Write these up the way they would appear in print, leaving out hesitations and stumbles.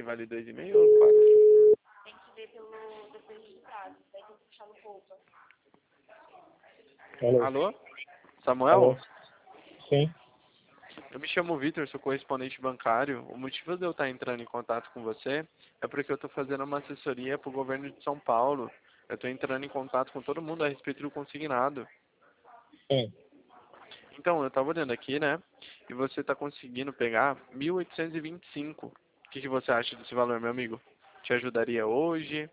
que vale 2,5 ou 4? Tem que ver depois do prazo. Daí tem que puxar no roupa. Alô? Alô? Samuel? Alô? Sim. Eu me chamo Vitor, sou correspondente bancário. O motivo de eu estar entrando em contato com você é porque eu estou fazendo uma assessoria para o governo de São Paulo. Eu estou entrando em contato com todo mundo a respeito do consignado. Sim. Então, eu estava olhando aqui, né? E você está conseguindo pegar 1.825. O que você acha desse valor, meu amigo? Te ajudaria hoje?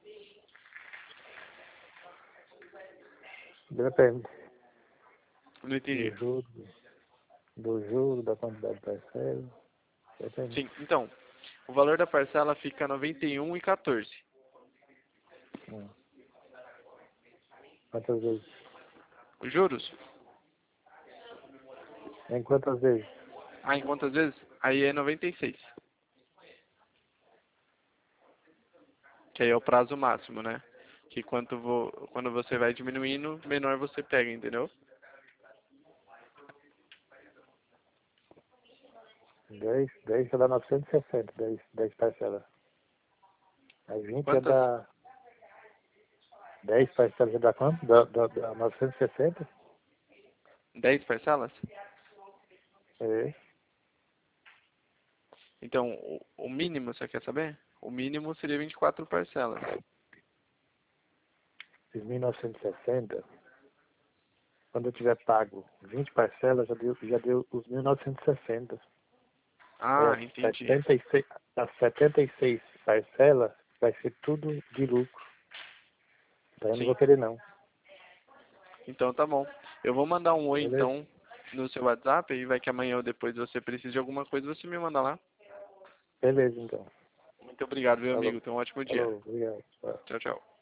Depende Não entendi. do juro, da quantidade de parcela. Depende. Sim, então, o valor da parcela fica R$ 91,14. Hum. Quantas vezes? Os juros? Em quantas vezes? Ah, em quantas vezes? Aí é 96. Que aí é o prazo máximo, né? Que quando você vai diminuindo, menor você pega, entendeu? 10 já dá 960, 10 parcelas. Aí 20 já Quantas? dá 10 parcelas, já dá quanto? Dá 960? 10 parcelas? É. Então, o mínimo, você quer saber? O mínimo seria 24 parcelas. Esses 1960, quando eu tiver pago 20 parcelas, já deu os 1960. Aí Ah, entendi. as 76 parcelas vai ser tudo de lucro. Daí eu não Sim. vou querer não. Então tá bom. Eu vou mandar um oi Beleza? então no seu WhatsApp e vai que amanhã ou depois você precisa de alguma coisa, você me manda lá. Beleza, então. Muito obrigado, meu Falou. amigo. Tenha um ótimo dia. Falou, obrigado. Tchau. Tchau, tchau.